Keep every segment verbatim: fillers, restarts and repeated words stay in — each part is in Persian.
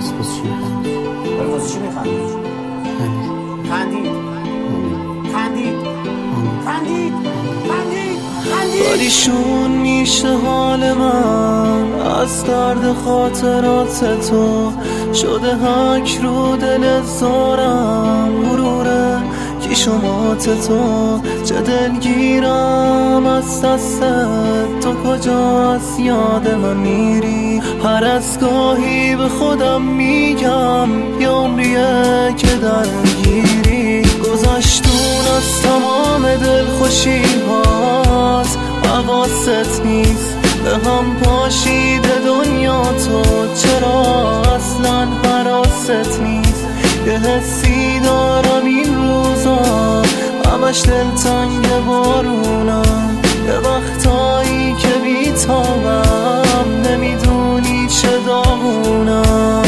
واسه چی میخندی؟ ولی واسه چی میخندی؟ خندید خندید خندید خندید خندید پریشون میشه حال من از درد خاطرات تو، شده حک رو دل زارم غروره کی شمات تو، چه دلگیرم از دستت، تو کجا از یاد من میری، هر از گاهی به خودم میگم یه عمریه که درگیری، گذشتون از تمام دلخوشی هات حواست نیست، به هم پاشیده دنیا تو چرا اصلا حراست نیست، یه حسی دارم این روزا همش دلتنگ بارونم، یه وقتایی که بیتابم نمیدونی چه داغونم.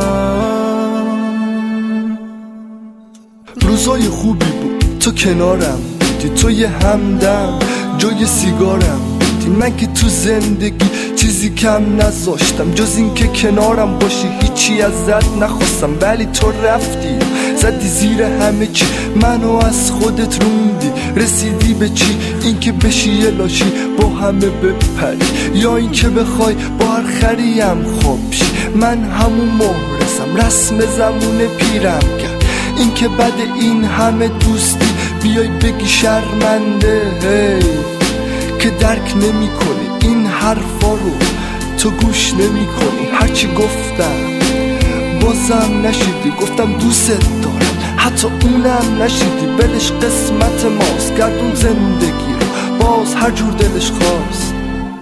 روزای خوبی بود تو کنارم بودی، تو یه همدم جای سیگارم بودی، من که تو زندگی چیزی کم نذاشتم جز این که کنارم باشی، هیچی ازت نخواستم ولی تو رفتی زدی زیر همه چی، منو از خودت روندی، رسیدی به چی؟ این که بشی یه لاشی با همه بپری، یا این که بخوای با هر خریم خوب شی، من همون مهرسم رسم زمون پیرم کرد، این که بعد این همه دوستی بیای بگی شرمنده، هی که درک نمی کنی این حرفا رو تو گوش نمی کنی، هرچی گفتم بازم نشیدی، گفتم دوست دارم حتی اونم نشیدی، بلش قسمت ماست گردون زندگی رو باز هر جور دلش خواست،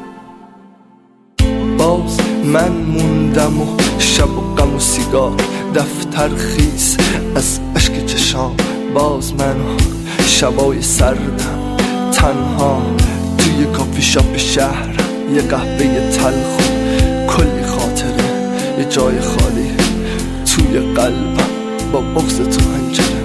باز من موندم و شب و غم و سیگار دفتر خیس از اشک چشام، باز من شبای سردم تنها توی کافی شاپ شهرم، یه قهوه تلخ و کلی خاطره، یه جای خالی توی قلبم با بغض تو هنجره.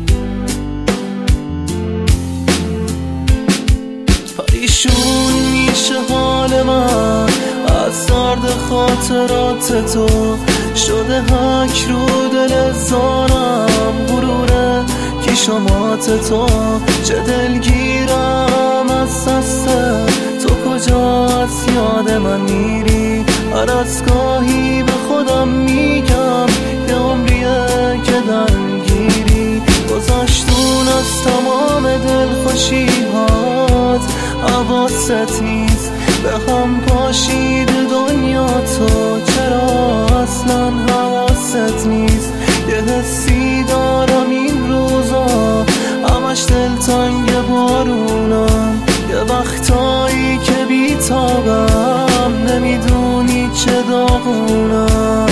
پریشون میشه حال من از درد خاطرات تو، شده حک رو دل زارم غروره کی شمات تو، چه دلگیرم از دستت، تو کجا از یاد من میری، هر از گاهی به خودم میگم یه عمریه که درگیری، گذشتون از تمام دلخوشی هات حواست نیست، به هم پاشیده دنیا تو چرا اصلا حواست نیست، یه حسی دارم این روزا همش دلتنگ بارونم، یه وقتایی که بیتابم نمیدونی چه داغونم.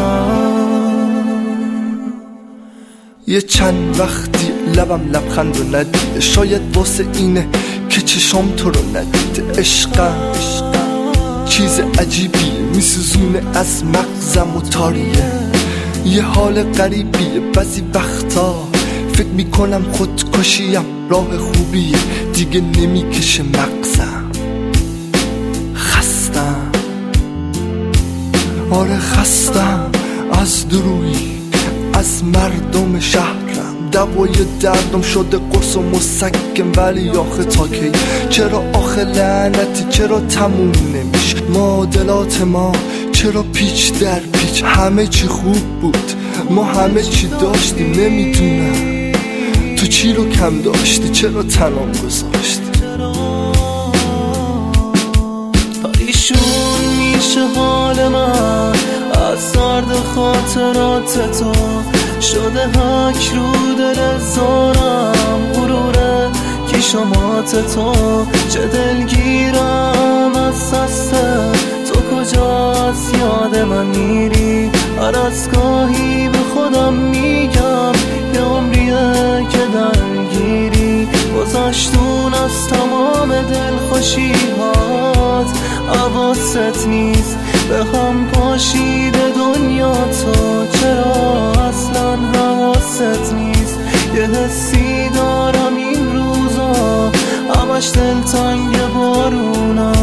یه چند وقتی لبم لبخند رو ندیده، شاید واسه اینه که چشام تو رو ندیده، عشقم چیز عجیبیه میسوزونه از مغزم و تاریه، یه حال غریبیه، بعضی وقتا فکر میکنم خودکشیم راه خوبیه، دیگه نمیکشه مغزم، خستم آره خستم از درویی از مردم شهرم، دوای دردم شده قرص و مسکن، ولی آخه تا کی؟ چرا آخه لعنتی چرا تموم نمیشه معادلات ما، چرا پیچ در پیچ، همه چی خوب بود ما همه چی داشتیم، نمیدونم تو چی رو کم داشتی چرا تنام گذاشتی. پریشون میشه حال من از درد خاطرات تو، شده حک رو دل زارم غروره کی شمات تو، چه دلگیرم از دستت، تو کجا از یاد من میری، هر از گاهی به خودم میگم یه عمریه که درگیری، گذشتون از تمام دلخوشی هات حواست نیست، به هم پاشیده دنیا تو چرا اصلا حواست نیست، یه حسی دارم این روزا همش دلتنگ بارونم.